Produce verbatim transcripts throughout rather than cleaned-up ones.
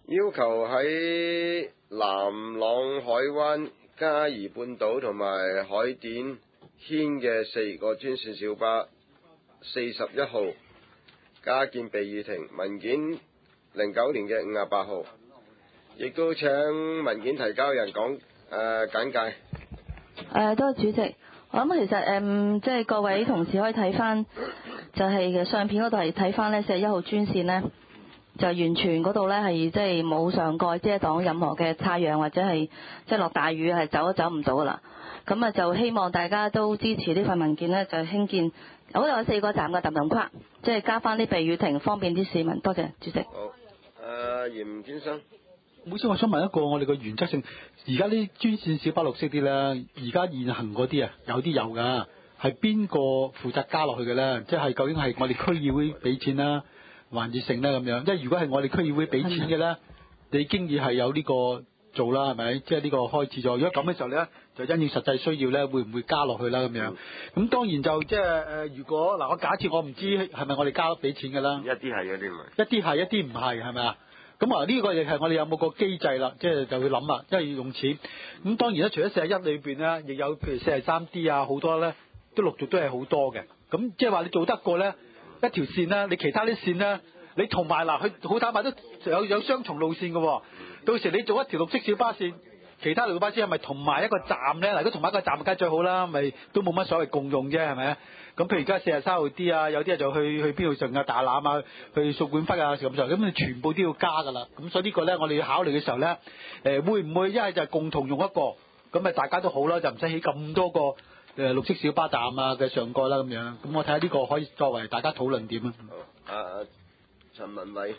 要求喺南朗海灣、嘉怡半島同埋海典軒嘅四個專線小巴四十一號加建避雨亭，文件零九年嘅五十八號，亦都請文件提交人講誒、呃、簡介。 誒，多謝主席。我諗其實誒、嗯，即係各位同事可以睇翻，就係相片嗰度係睇翻呢四十一號專線呢，就完全嗰度呢係即係冇上蓋遮擋任何嘅太陽或者係即係落大雨係走都走唔到噶啦。咁啊就希望大家都支持呢份文件呢，就興建嗰度有四個站嘅揼揼框，即係加翻啲避雨亭，方便啲市民。多謝主席。 好，誒嚴先生。 每次我想問一個我哋個原則性，而家啲專線小巴綠色啲咧，而家現行嗰啲啊，有啲有噶，係邊個負責加落去嘅咧？即係究竟係我哋區議會俾錢啦，還是成咧咁樣？即係如果係我哋區議會俾錢嘅咧，你經已係有呢個做啦，係咪？即係呢個開始咗。如果咁嘅時候咧，就因應實際需要咧，會唔會加落去啦？咁樣咁當然就即係誒，如果嗱，我假設我唔知係咪我哋加俾錢嘅啦， 一啲係，一啲唔係。 一啲係，一啲唔係，係咪啊？咁啊，呢個亦係我哋有冇個機制啦，即係就會諗啦，因為要用錢。咁當然咧，除咗四十一裏邊咧，亦有譬如四十三 D 啊，好多咧都陸續都係好多嘅。咁即係話你做得過咧一條線咧，你其他啲線咧，你同埋嗱，佢好坦白都有有雙重路線嘅喎。到時你做一條綠色小巴線，其他綠色巴士係咪同埋一個站咧？嗱，如果同埋一個站梗係最好啦，咪都冇乜所謂共用啫，係咪？咁譬如而家四十三號 D 啊，有啲就去去邊度上啊大欖啊，去掃管笏啊咁上，咁你全部都要加㗎啦。咁所以呢個咧，我哋要考慮嘅時候咧，誒會唔會一係就係共同用一個，咁咪大家都好啦，就唔使起咁多個誒綠色小巴站啊嘅上蓋啦咁樣。咁我睇下呢個可以作為大家討論點啊。 好，啊陳文偉。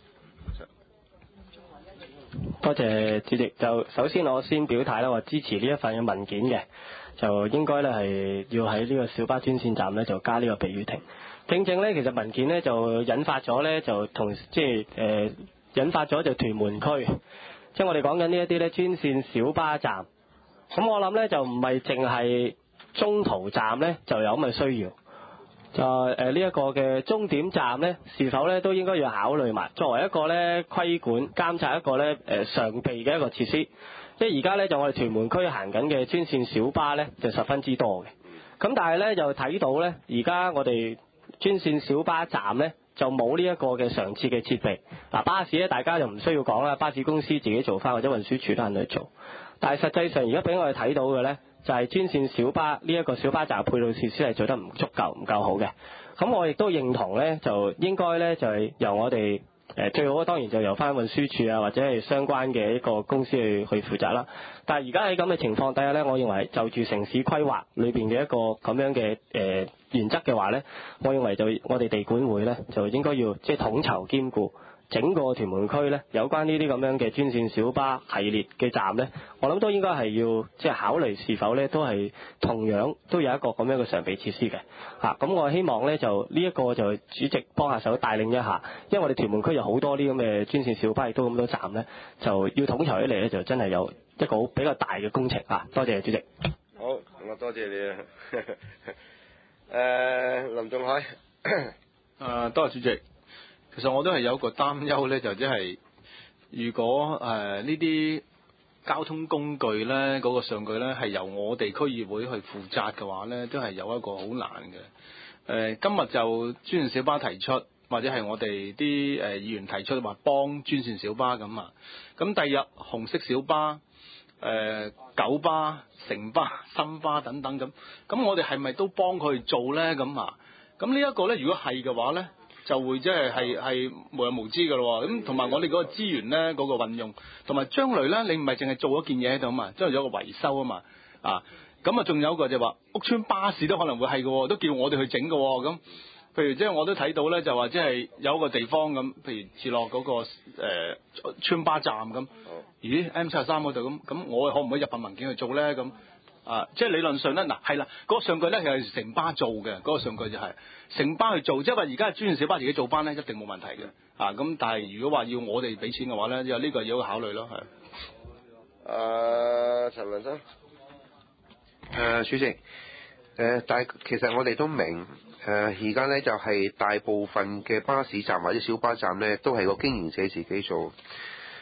多謝主席。就首先我先表態啦，我支持呢一份嘅文件嘅，就應該咧係要喺呢個小巴專線站咧就加呢個避雨亭。正正咧，其實文件咧就引發咗咧就同即係誒引發咗就屯門區，即係我哋講緊呢一啲咧專線小巴站。咁我諗咧就唔係淨係中途站咧就有咁嘅需要。就誒呢一個嘅終點站咧，是否咧都應該要考慮埋，作為一個咧規管監察一個咧誒常備嘅一個設施。即係而家咧就我哋屯門區行緊嘅專線小巴咧就十分之多嘅。咁但係咧就睇到咧，而家我哋專線小巴站咧就冇呢一個嘅常設嘅設備。嗱，巴士咧大家就唔需要講啦，巴士公司自己做翻或者運輸署都肯去做。但係實際上而家俾我哋睇到嘅咧，就係專線小巴呢一個小巴站配套設施係做得唔足夠、唔夠好嘅。咁我亦都認同咧，就應該咧就係由我哋誒最好當然就由翻運輸署啊或者係相關嘅一個公司去去負責啦。但係而家喺咁嘅情況底下咧，我認為就住城市規劃裏邊嘅一個咁樣嘅誒、呃、原則嘅話咧，我認為就我哋地管會咧就應該要即係統籌兼顧。整個屯門區咧，有關呢啲咁樣嘅專線小巴系列嘅站咧，我諗都應該係要即係考慮是否咧都係同樣都有一個咁樣嘅常備設施嘅嚇。咁、啊、我希望咧就呢一個就主席幫下手帶領一下，因為我哋屯門區有好多啲咁嘅專線小巴，亦都咁多站咧，就要統籌起嚟咧，就真係有一個比較大嘅工程啊！多謝主席。 好，我多謝你啊。誒、呃，林仲海。 誒，多謝主席。其實我都係有個擔憂咧，就即係如果誒呢啲交通工具咧嗰、嗰個上據咧係由我哋區議會去負責嘅話咧，都係有一個好難嘅。誒、呃，今日就專線小巴提出，或者係我哋啲誒議員提出話幫專線小巴咁啊。咁第二日紅色小巴、誒、呃、九巴、城巴、新巴等等咁，咁我哋係咪都幫佢做咧？咁啊，咁呢一個咧，如果係嘅話咧，就會即係係係無有無知㗎咯喎，咁同埋我哋嗰個資源咧嗰、嗰個運用，同埋將來咧你唔係淨係做一件嘢喺度啊嘛，將來有個維修啊嘛，啊咁啊仲有一個就話屋邨巴士都可能會係嘅，都叫我哋去整嘅喎，咁譬如即係我都睇到咧就話即係有一個地方咁，譬如置落嗰個誒邨巴站咁，咦 M 七十三嗰度咁，咁我可唔可以入份文件去做咧咁？啊，即係理論上咧，嗱係啦，嗰、嗰個上據咧係城巴做嘅，嗰、嗰個上據就係、是、城巴去做，即係話而家係專線小巴自己做翻咧，一定冇問題嘅。啊，咁但係如果話要我哋俾錢嘅話咧，就呢個要考慮咯，係。 誒，陳文生。 誒，主席，誒、呃，但係其實我哋都明，誒而家咧就係、是、大部分嘅巴士站或者小巴站咧，都係個經營者自己做。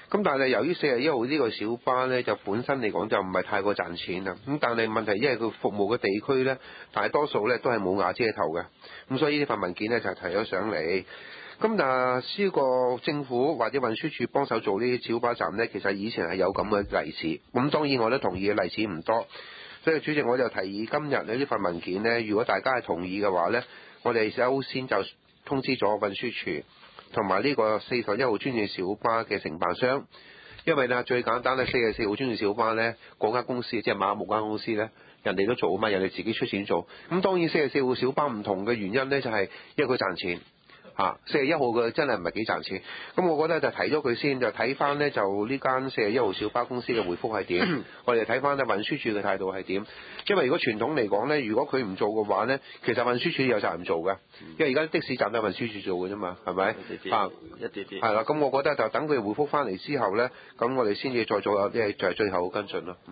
咁但係由於四十一號呢個小巴呢，就本身嚟講就唔係太過賺錢啊。咁但係問題，因為佢服務嘅地區呢，大多數呢都係冇瓦遮頭嘅，咁所以呢份文件呢，就提咗上嚟。咁但係呢個政府或者運輸署幫手做呢啲小巴站呢，其實以前係有咁嘅例子。咁當然我都同意嘅例子唔多，所以主席我就提議今日呢呢份文件呢，如果大家係同意嘅話呢，我哋優先就通知咗運輸署同埋呢個四十一號專線小巴嘅承辦商，因為呢最簡單呢，四十四號專線小巴呢嗰間公司即係馬木間公司呢，人哋都做啊嘛，人哋自己出錢做。咁當然四十四號小巴唔同嘅原因呢，就係因為佢賺錢。啊，四十一號嘅真係唔係幾賺錢，咁我覺得就提咗佢先，就睇翻呢，就呢間四十一號小巴公司嘅回覆係點，我哋睇翻呢運輸署嘅態度係點，因為如果傳統嚟講呢，如果佢唔做嘅話呢，其實運輸署有責任做嘅，因為而家的士站都係運輸署做嘅啫嘛，係咪？啊， 一啲啲。 係啦，咁我覺得就等佢回覆翻嚟之後呢，咁我哋先至再做有啲就係最後跟進咯。嗯、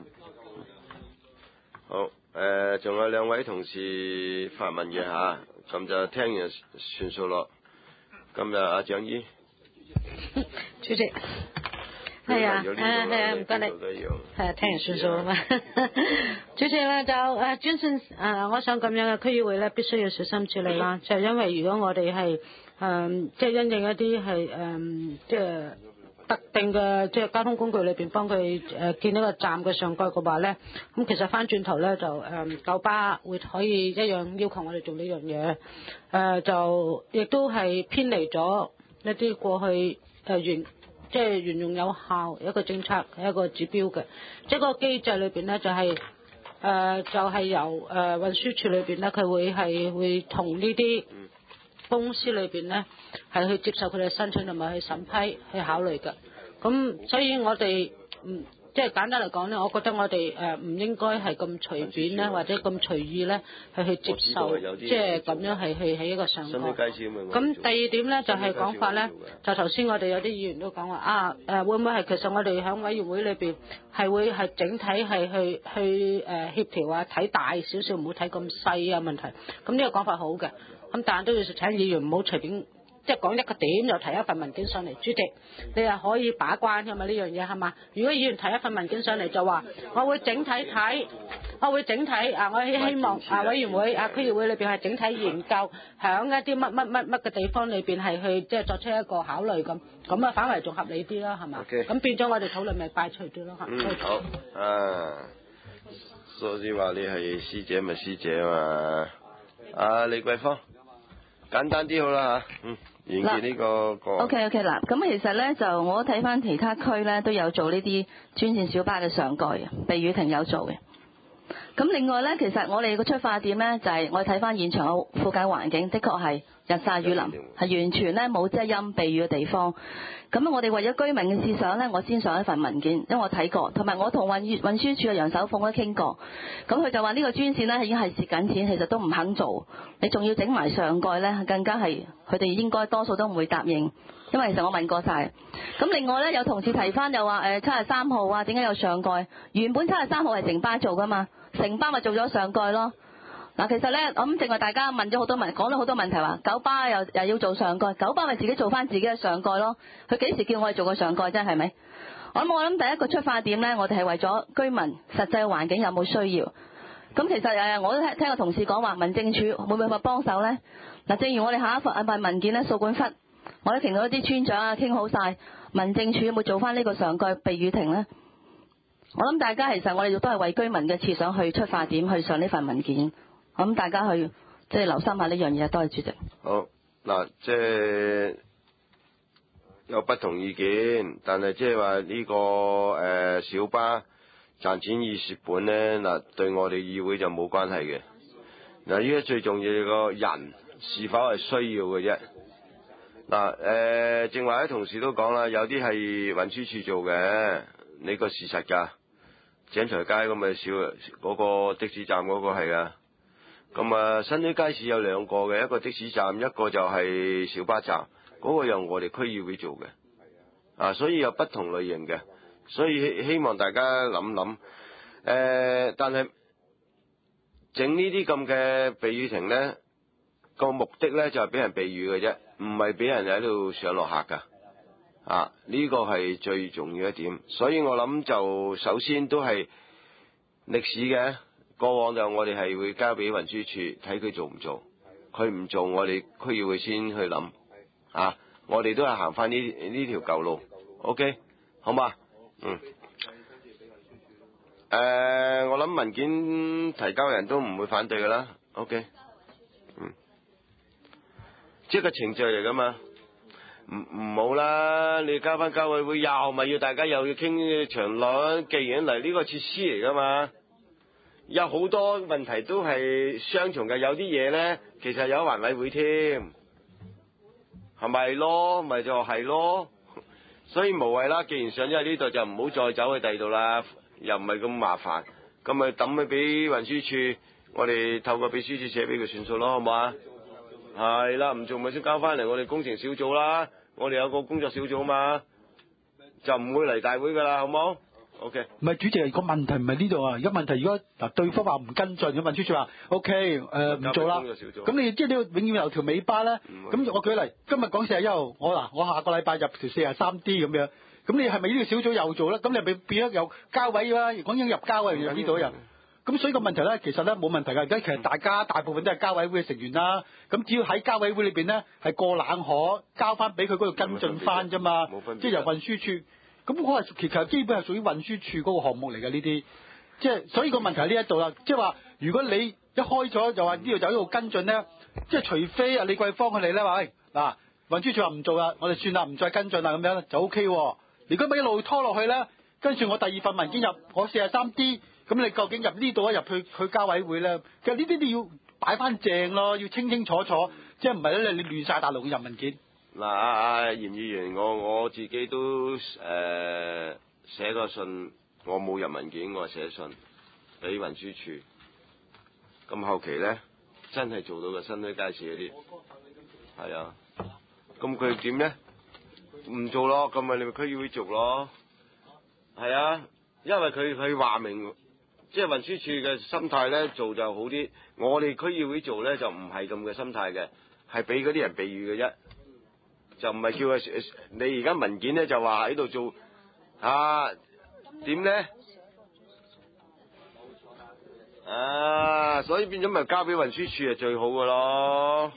好，誒仲、呃、有兩位同事發問嘅嚇，咁就聽完算數咯。今日阿蔣姨， 主席，係啊，係啊，係啊，唔該你，係啊，聽完算數啊嘛。主席咧就誒專線誒，我想咁樣嘅區議會咧必須要小心處理啦，就係因為如果我哋係誒即係因應一啲係誒即係特定嘅即係交通工具裏邊幫佢誒建一個站嘅上蓋嘅話咧，咁其實翻轉頭咧就誒九巴會可以一樣要求我哋做呢樣嘢，誒就亦都係偏離咗一啲過去誒原即係沿用有效一個政策一個指標嘅，即係個機制裏邊咧就係誒就係由誒運輸署裏邊咧佢會係會同呢啲公司裏邊咧係去接受佢哋申請同埋去審批去考慮嘅，咁所以我哋嗯即係簡單嚟講咧，我覺得我哋誒唔應該係咁隨便咧，或者咁隨意咧係去接受，即係咁樣係去起一個上蓋。咁第二點咧就係講法咧，就頭先我哋有啲議員都講話啊誒會唔會係其實我哋喺委員會裏邊係會係整體係去去誒協調啊，睇大少少，唔好睇咁細啊問題。咁呢個講法好嘅。咁但係都要請議員唔好隨便，即係講一個點就提一份文件上嚟。主席，你係可以把關㗎嘛呢樣嘢係嘛？如果議員提一份文件上嚟就話，我會整體睇，我會整體啊，我希望啊委員會啊區議會裏邊係整體研究，響一啲乜乜乜乜嘅地方裏邊係去即係作出一個考慮咁，咁啊反為仲合理啲啦係嘛？咁 Okay. 變咗我哋討論咪快脆啲咯嚇。 嗯好啊，所以話你係師姐咪師姐嘛，啊李桂芳。簡單啲好啦嚇，嗯，完結呢個個。 O K O K 嗱，咁其實咧就我睇翻其他區咧都有做呢啲專線小巴嘅上蓋嘅，避雨亭有做嘅。咁另外咧，其實我哋個出發點咧就係、是、我哋睇翻現場嘅附近環境，的確係日曬雨淋，係完全咧冇遮陰避雨嘅地方。咁我哋為咗居民嘅設想咧，我先上一份文件，因為我睇過，同埋我同運運輸署嘅楊守鳳都傾過。咁佢就話呢個專線咧已經係蝕緊錢，其實都唔肯做。你仲要整埋上蓋咧，更加係佢哋應該多數都唔會答應，因為其實我問過晒。咁另外咧有同事提翻又話誒七十三號啊，點解有上蓋？原本七十三號係城巴做噶嘛，城巴咪做咗上蓋咯。嗱，其實咧，咁正話大家問咗好多問，講咗好多問題話，九巴又又要做上蓋，九巴咪自己做翻自己嘅上蓋咯。佢幾時叫我哋做個上蓋啫？係咪？我諗我諗第一個出發點咧，我哋係為咗居民實際環境有冇需要。咁其實誒，我都聽聽個同事講話，民政處會唔會話幫手咧？嗱，正如我哋下一份份文件咧，掃管笏，我哋同到啲村長啊傾好晒，民政處有冇做翻呢個上蓋避雨亭咧？我諗大家其實我哋都係為居民嘅設想去出發點去上呢份文件。咁大家去即係留心下呢樣嘢，多謝主席。 好嗱，即係有不同意見，但係即係話呢個誒、呃、小巴賺錢易蝕本咧，嗱對我哋議會就冇關係嘅。嗱，依家最重要個人是否係需要嘅啫。嗱誒，正話啲同事都講啦，有啲係運輸署做嘅，呢個事實㗎。井財街咁咪少嗰個的士站嗰個係㗎。咁啊，新墟街市有兩個嘅，一個的士站，一個就係小巴站，嗰、那個由我哋區議會做嘅，啊，所以有不同類型嘅，所以希望大家諗諗，誒、呃，但係整呢啲咁嘅避雨亭咧，個目的咧就係、是、俾人避雨嘅啫，唔係俾人喺度上落客噶， 啊，呢個係最重要一點。所以我諗就首先都係歷史嘅，過往就我哋係會交俾運輸處睇佢做唔做，佢唔做我哋區議會先去諗。啊，我哋都係行翻呢呢條舊路 ，OK， 好嘛？嗯。誒、呃，我諗文件提交人都唔會反對㗎啦 ，OK， 嗯，即係個程序嚟㗎嘛，唔唔好啦，你交翻交委會又咪要大家又要傾長論，既然嚟呢個設施嚟㗎嘛，有好多問題都係雙重嘅，有啲嘢咧其實有環委會添，係咪咯？咪就係咯，所以無謂啦，既然上咗喺呢度就唔好再走去第二度啦。又唔係咁麻煩，咁咪抌佢俾運輸處，我哋透過秘書處寫俾佢算數咯，好唔好啊？係啦，唔做咪先交翻嚟我哋工程小組啦，我哋有個工作小組嘛，就唔會嚟大會噶啦，好唔好 ？OK。 唔係主席，個問題唔係呢度啊，而家問題如果嗱對方話唔跟進，咁運輸處話 OK 誒唔做啦，咁你即係你要永遠有條尾巴咧。咁我舉例，今日講四十一號，我嗱我下個禮拜入條四十三 D 咁樣。咁你係咪呢個小組又做咧？咁你咪變咗有交委啦，講緊入交委入呢度人。咁所以個問題咧，其實咧冇問題㗎。而家其實大家大部分都係交委會嘅成員啦。咁只要喺交委會裏邊咧係過冷河，交翻俾佢嗰度跟進翻啫嘛。即係由運輸處。咁我係其實基本係屬於運輸處嗰個項目嚟嘅呢啲。即係所以個問題喺呢一度啦。即係話如果你一開咗就話呢度就喺度跟進咧，即係除非啊李桂芳佢哋咧話，喂嗱運輸處話唔做啦，我哋算啦，唔再跟進啦咁樣就 O K 喎。如果咪一路拖落去咧，跟住我第二份文件入我四十三 D， 咁你究竟入呢度啊入去去交委會咧？其實呢啲你要擺翻正咯，要清清楚楚，即係唔係咧你亂晒大龍嘅入文件。 嗱阿阿嚴議員，我我自己都誒、呃、寫個信，我冇入文件，我寫信俾運輸處。咁後期咧真係做到個新墟街市嗰啲，係啊，咁佢點咧？唔做咯，咁咪你咪區議會做咯，係啊，因為佢佢話明，即係運輸處嘅心態咧做就好啲，我哋區議會做咧就唔係咁嘅心態嘅，係俾嗰啲人避雨嘅啫，就唔係叫佢你而家文件咧就話喺度做啊點咧啊，所以變咗咪交俾運輸處係最好嘅咯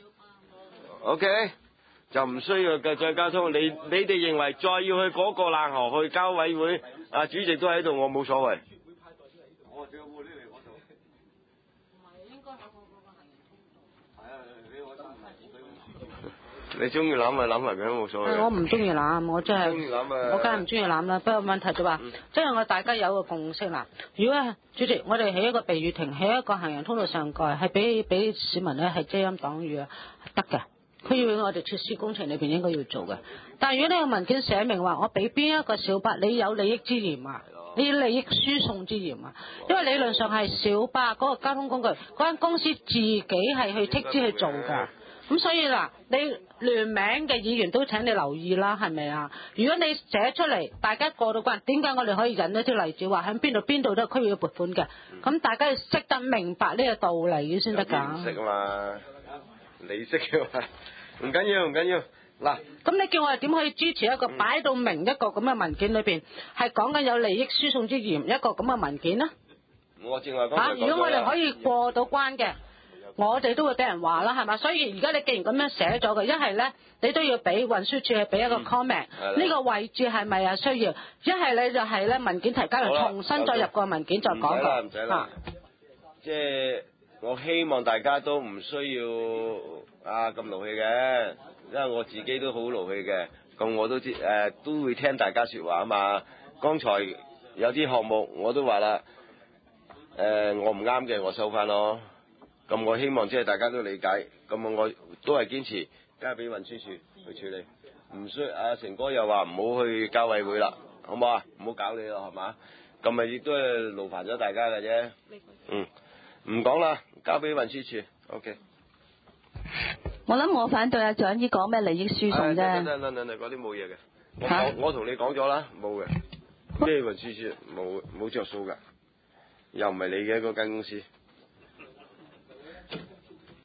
，OK。就唔需要嘅再交通，你你哋認為再要去嗰個冷河去交委會，啊主席都喺度，我冇所謂。我只會呢嚟嗰度。唔係應該喺我嗰個行人通道。係啊，你我真係你中意攬咪攬埋嘅，冇所謂。 我唔中意攬，我真係。中意攬啊！我梗係唔中意攬啦。不過問題就話，即係我大家有個共識啦。如果主席，我哋喺一個避雨亭，喺一個行人通道上蓋，係俾俾市民咧係遮陰擋雨啊，得嘅。區議會我哋設施工程裏邊應該要做嘅，但係如果你個文件寫明話我俾邊一個小巴，你有利益之嫌啊，你有利益輸送之嫌啊，因為理論上係小巴嗰個交通工具，嗰間公司自己係去剔資去做㗎，咁所以嗱，你聯名嘅議員都請你留意啦，係咪啊？如果你寫出嚟，大家過到關，點解我哋可以引一啲例子話喺邊度邊度都係區議會撥款嘅？咁大家要識得明白呢個道理先得㗎。 唔識啊嘛。你識嘅嘛？唔緊要，唔緊要。嗱， 咁你叫我哋點可以支持一個擺到明一個咁嘅文件裏邊係講緊有利益輸送之嫌一個咁嘅文件呢？ 我正話講。 嚇！如果我哋可以過到關嘅，我哋都會俾人話啦，係嘛？所以而家你既然咁樣寫咗嘅，一係咧你都要俾運輸處係俾一個 comment，呢、嗯、個位置係咪啊需要？一係你就係咧文件提交人重新再入個文件再講過。唔使啦，唔使啦。 即係。我希望大家都唔需要啊咁勞氣嘅，因為我自己都好勞氣嘅，咁我都知誒、呃、都會聽大家說話啊嘛。剛才有啲項目我都話啦，誒、呃、我唔啱嘅我收翻咯。咁我希望即係大家都理解，咁我都係堅持交俾運輸處去處理。唔需阿成哥又話唔好去交委會啦，好唔好啊？唔好搞你咯，係嘛？咁咪亦都係勞煩咗大家嘅啫。嗯。唔講啦，交俾運輸處。O K。 我諗我反對阿蔣姨講咩利益輸送啫。 等等等等，嗰啲冇嘢嘅。我我同你講咗啦，冇嘅。咩運輸處冇冇着數㗎？又唔係你嘅嗰間公司。